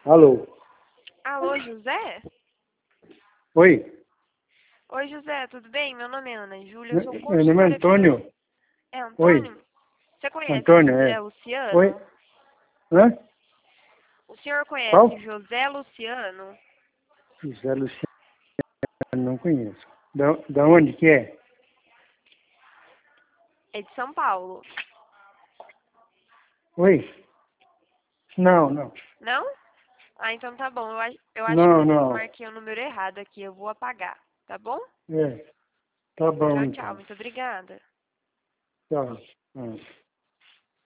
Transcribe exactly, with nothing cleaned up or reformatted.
Alô? Alô, José? Oi? Oi, José, tudo bem? Meu nome é Ana Júlia, eu sou Meu consultora nome é Antônio. financeira. É Oi? Antônio? Você conhece Antônio, José é. Oi? Luciano? Hã? O senhor conhece Qual? José Luciano? José Luciano, não conheço. Da, da onde que é? É de São Paulo. Oi? Não, não. Não? Ah, então tá bom. Eu, ach- eu acho que Não, eu não. marquei o número errado aqui. Eu vou apagar, tá bom? É. Tá bom, Tchau, tchau. então. Muito obrigada. Tchau. Hum.